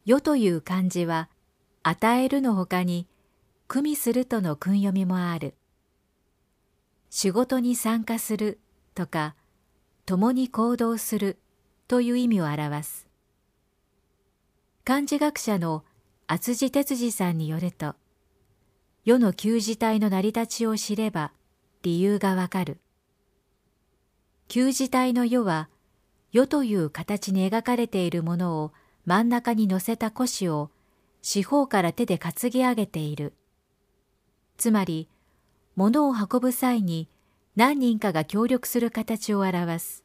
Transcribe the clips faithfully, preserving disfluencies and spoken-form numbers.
世という漢字は、与えるのほかに、組みするとの訓読みもある。仕事に参加するとか、共に行動するという意味を表す。漢字学者の厚地哲司さんによると、世の旧字体の成り立ちを知れば理由がわかる。旧字体の世は、世という形に描かれているものを真ん中に乗せた腰を四方から手で担ぎ上げている。つまり、物を運ぶ際に何人かが協力する形を表す。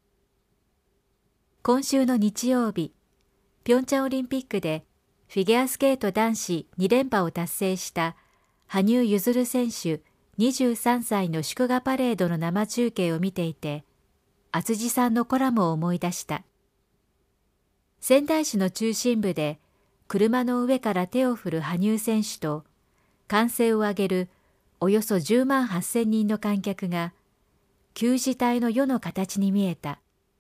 今週の日曜日、ピョンチャンオリンピックでフィギュアスケート男子に連覇を達成した羽生結弦選手にじゅうさんさいの祝賀パレードの生中継を見ていて、厚地さんのコラムを思い出した。仙台市の中心部で車の上から手を振る羽生選手と歓声を上げるおよそじゅうまんはっせんにんの観客が旧字体の世の形に見えた。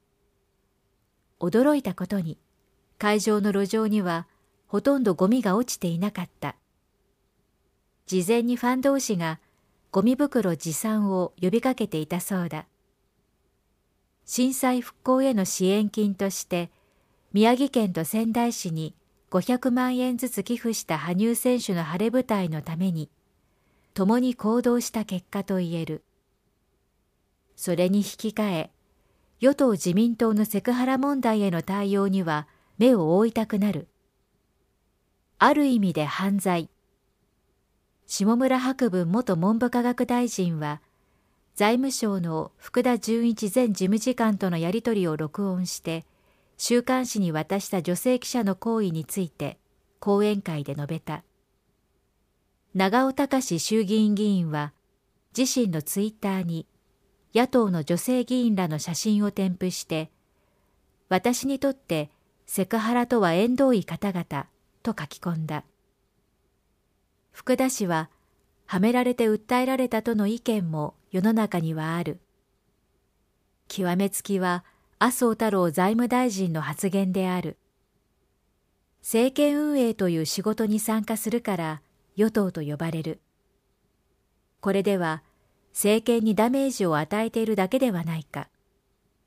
驚いたことに、会場の路上にはほとんどゴミが落ちていなかった。事前にファン同士がゴミ袋持参を呼びかけていたそうだ。震災復興への支援金として宮城県と仙台市にごひゃくまんえんずつ寄付した羽生選手の晴れ舞台のために共に行動した結果と言える。それに引き換え、与党自民党のセクハラ問題への対応には目を覆いたくなる。ある意味で犯罪。下村博文元文部科学大臣は、財務省の福田純一前事務次官とのやり取りを録音して、週刊誌に渡した女性記者の行為について、講演会で述べた。長尾隆衆議院議員は、自身のツイッターに、野党の女性議員らの写真を添付して、私にとってセクハラとは縁遠い方々と書き込んだ。福田氏は、はめられて訴えられたとの意見も世の中にはある。極めつきは麻生太郎財務大臣の発言である。政権運営という仕事に参加するから与党と呼ばれる。これでは政権にダメージを与えているだけではないか。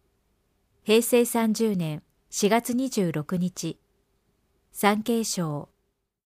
へいせいさんじゅうねんしがつにじゅうろくにち、産経省。